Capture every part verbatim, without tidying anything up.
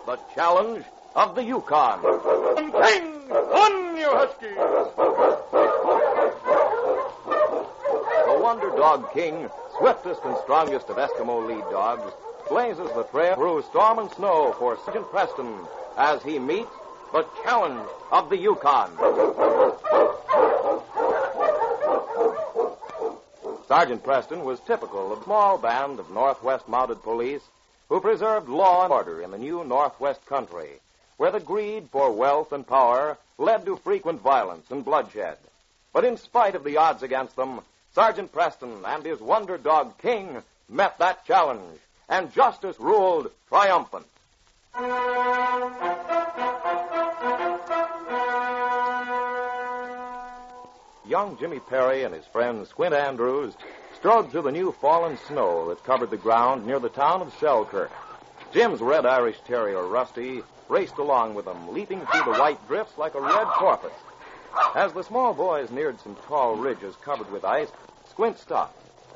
the challenge of the Yukon. King, on you Huskies! The Wonder Dog King, swiftest and strongest of Eskimo lead dogs, blazes the trail through storm and snow for Sergeant Preston as he meets the challenge of the Yukon. Sergeant Preston was typical of a small band of Northwest Mounted Police who preserved law and order in the new Northwest country, where the greed for wealth and power led to frequent violence and bloodshed. But in spite of the odds against them, Sergeant Preston and his Wonder Dog King met that challenge, and justice ruled triumphant. Young Jimmy Perry and his friend Squint Andrews strode through the new fallen snow that covered the ground near the town of Selkirk. Jim's red Irish Terrier, Rusty, raced along with them, leaping through the white drifts like a red porpoise. As the small boys neared some tall ridges covered with ice, Squint stopped.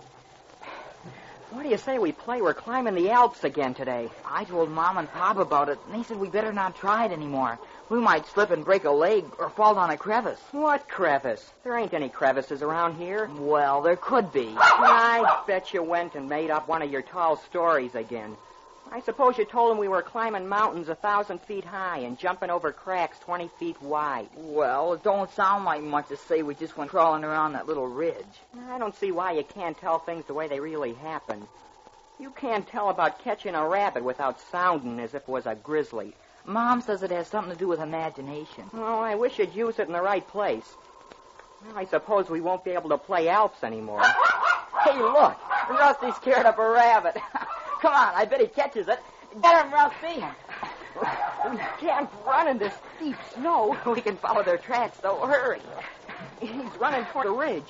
What do you say we play we're climbing the Alps again today? I told Mom and Pop about it, and they said we better not try it anymore. We might slip and break a leg or fall down a crevice. What crevice? There ain't any crevices around here. Well, there could be. I bet you went and made up one of your tall stories again. I suppose you told them we were climbing mountains a thousand feet high and jumping over cracks twenty feet wide. Well, it don't sound like much to say we just went crawling around that little ridge. I don't see why you can't tell things the way they really happen. You can't tell about catching a rabbit without sounding as if it was a grizzly. Mom says it has something to do with imagination. Oh, I wish you'd use it in the right place. Well, I suppose we won't be able to play Alps anymore. Hey, look. Rusty's scared of a rabbit. Come on, I bet he catches it. Get him, Rusty. We can't run in this deep snow. We can follow their tracks, though. Hurry. He's running toward the ridge.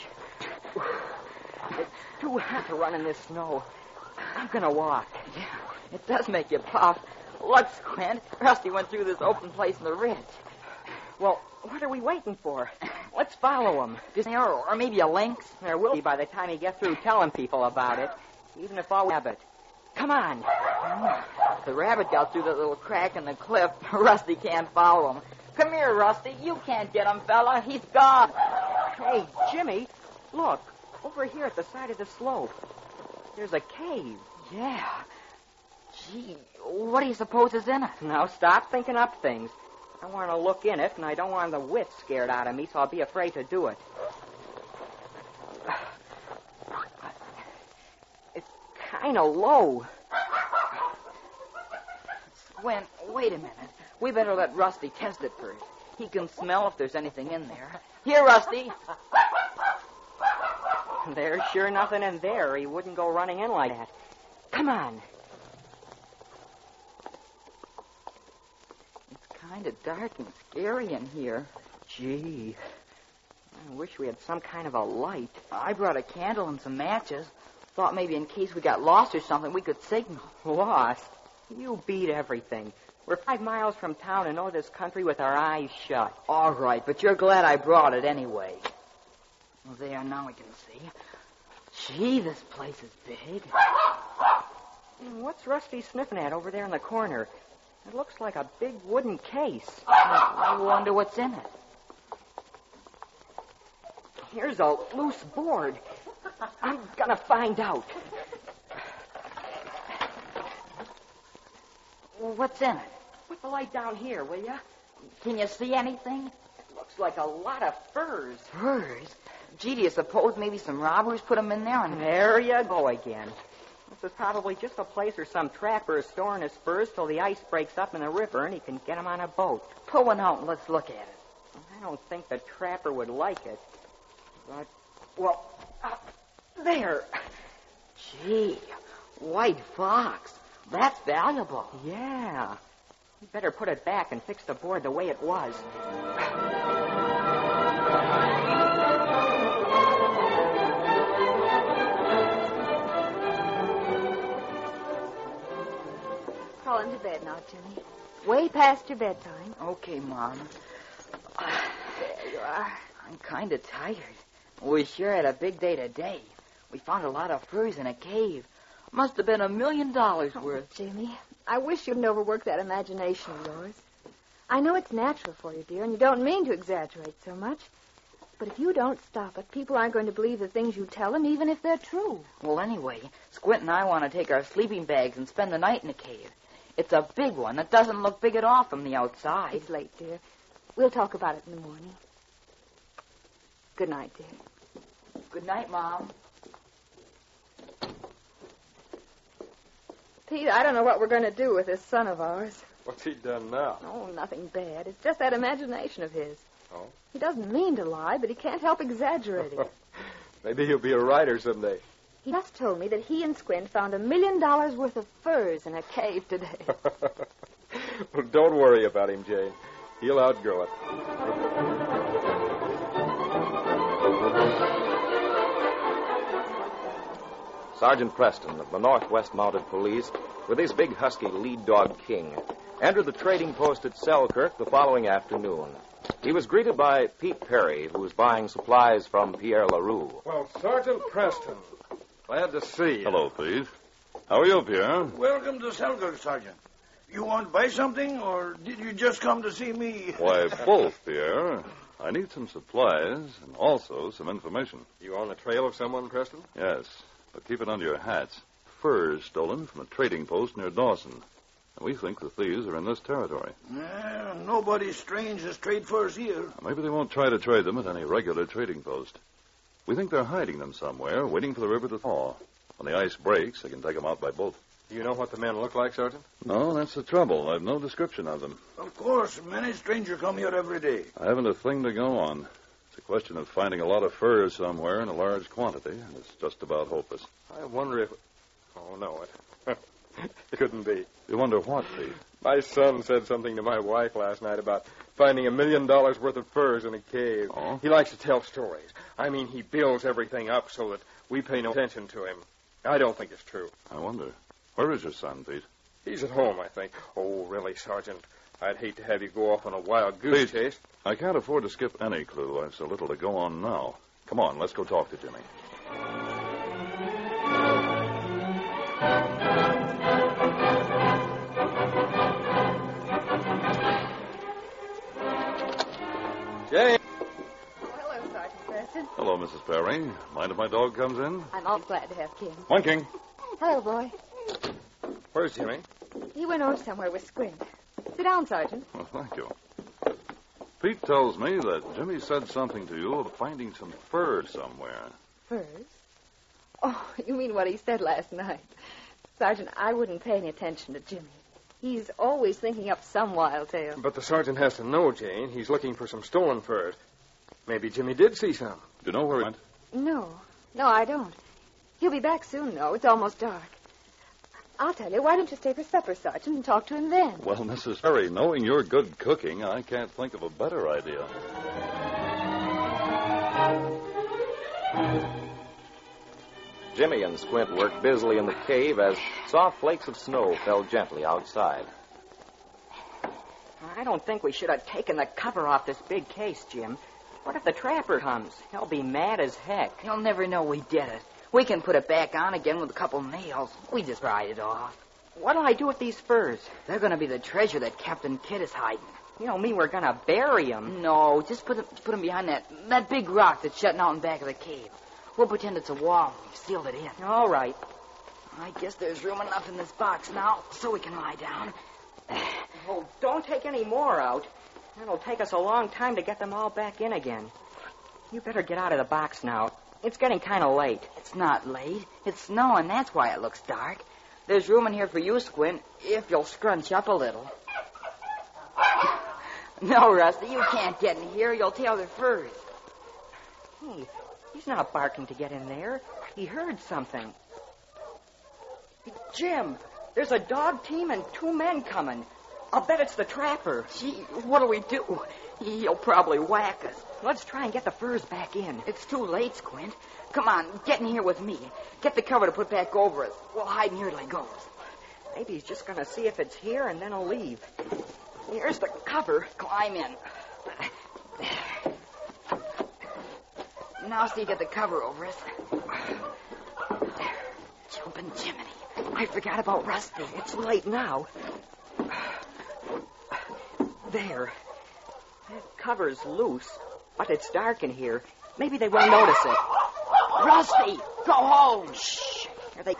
It's too hot to run in this snow. I'm going to walk. Yeah, it does make you puff. Look, Squint. Rusty went through this open place in the ridge. Well, what are we waiting for? Let's follow him. Just there, or maybe a lynx. There will be by the time he gets through telling people about it, even if I'll rabbit. Come on. If the rabbit got through that little crack in the cliff, Rusty can't follow him. Come here, Rusty. You can't get him, fella. He's gone. Hey, Jimmy, look. Over here at the side of the slope. There's a cave. Yeah. Gee, what do you suppose is in it? Now, stop thinking up things. I want to look in it, and I don't want the wits scared out of me, so I'll be afraid to do it. It's kind of low. Squint, wait a minute. We better let Rusty test it first. He can smell if there's anything in there. Here, Rusty. There's sure nothing in there. He wouldn't go running in like that. Come on. It's kind of dark and scary in here. Gee, I wish we had some kind of a light. I brought a candle and some matches. Thought maybe in case we got lost or something, we could signal. Lost? You beat everything. We're five miles from town and know this country with our eyes shut. All right, but you're glad I brought it anyway. Well, there, now we can see. Gee, this place is big. What's Rusty sniffing at over there in the corner? It looks like a big wooden case. I wonder what's in it. Here's a loose board. I'm gonna find out. What's in it? Put the light down here, will you? Can you see anything? It looks like a lot of furs. Furs? Gee, do you suppose maybe some robbers put them in there? And there you go again. This is probably just a place where some trapper is storing his furs till the ice breaks up in the river and he can get them on a boat. Pull one out and let's look at it. I don't think the trapper would like it. But, well, uh, there. Gee, white fox. That's valuable. Yeah. You better put it back and fix the board the way it was. Crawling to bed now, Jimmy. Way past your bedtime. Okay, Mom. There you are. I'm kind of tired. We sure had a big day today. We found a lot of furs in a cave. Must have been a million dollars worth. Jimmy, I wish you'd overwork that imagination of yours. I know it's natural for you, dear, and you don't mean to exaggerate so much. But if you don't stop it, people aren't going to believe the things you tell them, even if they're true. Well, anyway, Squint and I want to take our sleeping bags and spend the night in the cave. It's a big one that doesn't look big at all from the outside. It's late, dear. We'll talk about it in the morning. Good night, dear. Good night, Mom. Pete, I don't know what we're going to do with this son of ours. What's he done now? Oh, nothing bad. It's just that imagination of his. Oh? He doesn't mean to lie, but he can't help exaggerating. Maybe he'll be a writer someday. He just told me that he and Squint found a million dollars worth of furs in a cave today. Well, don't worry about him, Jane. He'll outgrow it. Sergeant Preston of the Northwest Mounted Police, with his big husky lead dog King, entered the trading post at Selkirk the following afternoon. He was greeted by Pete Perry, who was buying supplies from Pierre LaRue. Well, Sergeant Preston, glad to see you. Hello, Pete. How are you, Pierre? Welcome to Selkirk, Sergeant. You want to buy something, or did you just come to see me? Why, both, Pierre. I need some supplies and also some information. You on the trail of someone, Preston? Yes, but keep it under your hats. Furs stolen from a trading post near Dawson. And we think the thieves are in this territory. Eh, nobody strange has trade furs here. Maybe they won't try to trade them at any regular trading post. We think they're hiding them somewhere, waiting for the river to thaw. When the ice breaks, they can take them out by boat. Do you know what the men look like, Sergeant? No, that's the trouble. I've no description of them. Of course, many strangers come here every day. I haven't a thing to go on. It's a question of finding a lot of furs somewhere in a large quantity, and it's just about hopeless. I wonder if... Oh, no, it... it couldn't be. You wonder what, Pete? My son said something to my wife last night about finding a million dollars worth of furs in a cave. Oh? He likes to tell stories. I mean, he builds everything up so that we pay no attention to him. I don't think it's true. I wonder. Where is your son, Pete? He's at home, I think. Oh, really, Sergeant? I'd hate to have you go off on a wild goose Pete, chase. I can't afford to skip any clue. I've so little to go on now. Come on, let's go talk to Jimmy. Jane! Oh, hello, Sergeant Preston. Hello, Missus Perry. Mind if my dog comes in? I'm always glad to have King. One King. Hello, boy. Where's Jimmy? He went over somewhere with Squint. Sit down, Sergeant. Well, thank you. Pete tells me that Jimmy said something to you of finding some fur somewhere. Furs? Oh, you mean what he said last night. Sergeant, I wouldn't pay any attention to Jimmy. He's always thinking up some wild tale. But the sergeant has to know, Jane. He's looking for some stolen furs. Maybe Jimmy did see some. Do you know where he went? No. No, I don't. He'll be back soon, though. It's almost dark. I'll tell you, why don't you stay for supper, Sergeant, and talk to him then? Well, Missus Perry, knowing your good cooking, I can't think of a better idea. Jimmy and Squint worked busily in the cave as soft flakes of snow fell gently outside. I don't think we should have taken the cover off this big case, Jim. What if the trapper comes? He'll be mad as heck. He'll never know we did it. We can put it back on again with a couple nails. We just ride it off. What'll I do with these furs? They're going to be the treasure that Captain Kidd is hiding. You don't mean we're going to bury them? No, just put them, put them behind that, that big rock that's shutting out in back of the cave. We'll pretend it's a wall and we've sealed it in. All right. I guess there's room enough in this box now so we can lie down. Oh, don't take any more out. It'll take us a long time to get them all back in again. You better get out of the box now. It's getting kind of late. It's not late. It's snowing. That's why it looks dark. There's room in here for you, Squint, if you'll scrunch up a little. No, Rusty, you can't get in here. You'll tear the furs. Hey, he's not barking to get in there. He heard something. Jim, there's a dog team and two men coming. I'll bet it's the trapper. Gee, what'll we do? He'll probably whack us. Let's try and get the furs back in. It's too late, Squint. Come on, get in here with me. Get the cover to put back over us. We'll hide in here till he goes. Maybe he's just going to see if it's here and then he'll leave. Here's the cover. Climb in. Now see you get the cover over us. Jumping Jiminy. I forgot about Rusty. It's late now. There. That cover's loose, but it's dark in here. Maybe they won't notice it. Rusty, go home. Shh. Are they... Hey,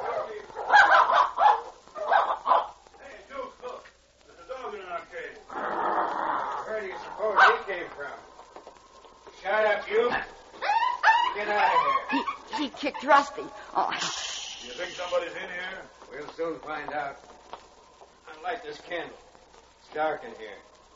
Duke, look. There's a dog in our cage. Where do you suppose he came from? Shut up, you. Get out of here. He, he kicked Rusty. Oh, You think somebody's in here? We'll soon find out. I'll light this candle. It's dark in here.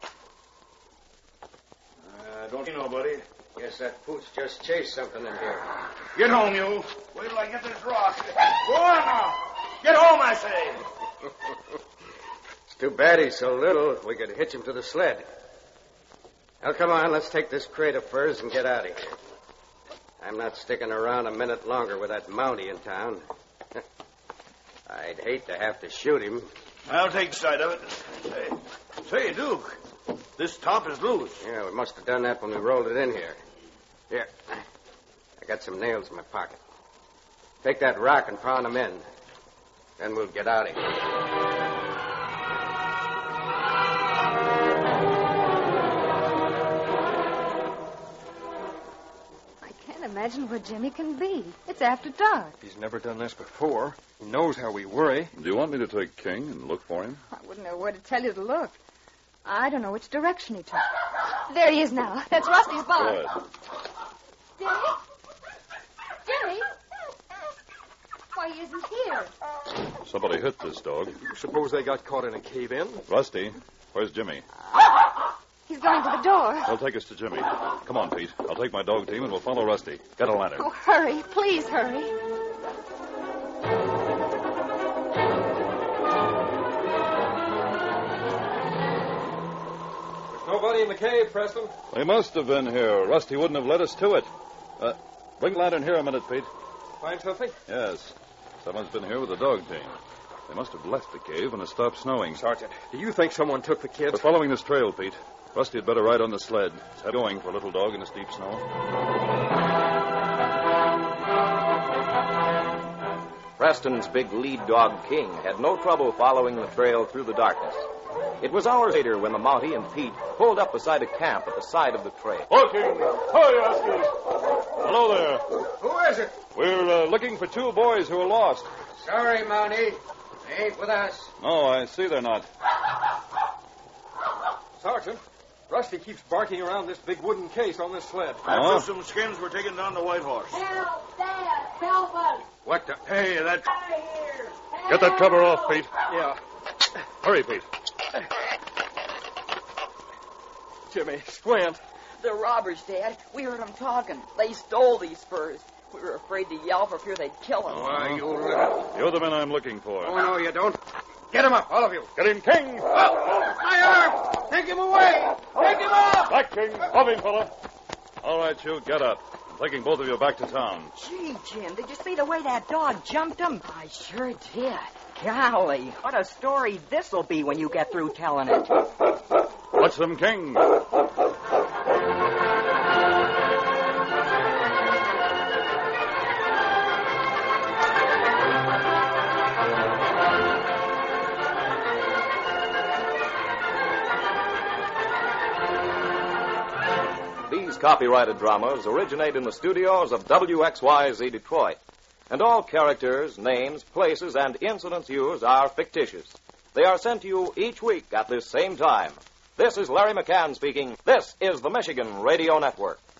Uh, don't see nobody. Guess that pooch just chased something in here. Get home, you. Wait till I get this rock. Go on now. Get home, I say. It's too bad he's so little. We could hitch him to the sled. Well, come on. Let's take this crate of furs and get out of here. I'm not sticking around a minute longer with that Mountie in town. I'd hate to have to shoot him. I'll take sight of it. Say, say, Duke, this top is loose. Yeah, we must have done that when we rolled it in here. Here. I got some nails in my pocket. Take that rock and pound them in. Then we'll get out of here. I can't imagine where Jimmy can be. It's after dark. He's never done this before. He knows how we worry. Do you want me to take King and look for him? I wouldn't know where to tell you to look. I don't know which direction he took. There he is now. That's Rusty's barn. Good. Jimmy? Jimmy? Why, he isn't here. Somebody hit this dog. Suppose they got caught in a cave-in? Rusty, where's Jimmy? He's going to the door. He'll take us to Jimmy. Come on, Pete. I'll take my dog team and we'll follow Rusty. Get a lantern. Oh, hurry. Please hurry. Nobody in the cave, Preston. They must have been here. Rusty wouldn't have led us to it. Uh, bring the lantern here a minute, Pete. Find something? Yes. Someone's been here with a dog team. They must have left the cave when it stopped snowing. Sergeant, do you think someone took the kid? We're following this trail, Pete. Rusty had better ride on the sled. It's heavy going for a little dog in this deep snow. Preston's big lead dog, King, had no trouble following the trail through the darkness. It was hours later when the Mountie and Pete pulled up beside a camp at the side of the trail. Oh, King! Hi, Rusty! Hello there. Who is it? We're uh, looking for two boys who are lost. Sorry, Mountie. They ain't with us. Oh, I see they're not. Sergeant, Rusty keeps barking around this big wooden case on this sled. After Huh? some skins were taken down to White Horse. Help, Dad! Help us! What the... Hey, that... Out of here! Get that cover off, Pete. Yeah. Hurry, Pete. Jimmy, Squint. they're robbers, Dad. We heard them talking. They stole these furs. We were afraid to yell for fear they'd kill us. Why, you little... You're the men I'm looking for. Oh, no, you don't. Get him up, all of you. Get him, King! My arm! Take him away! Take him up! Back, King! Love him, fella. All right, you, get up. I'm taking both of you back to town. Gee, Jim, did you see the way that dog jumped him? I sure did. Golly, what a story this'll be when you get through telling it. Watch them, King. These copyrighted dramas originate in the studios of W X Y Z Detroit. And all characters, names, places, and incidents used are fictitious. They are sent to you each week at this same time. This is Larry McCann speaking. This is the Michigan Radio Network.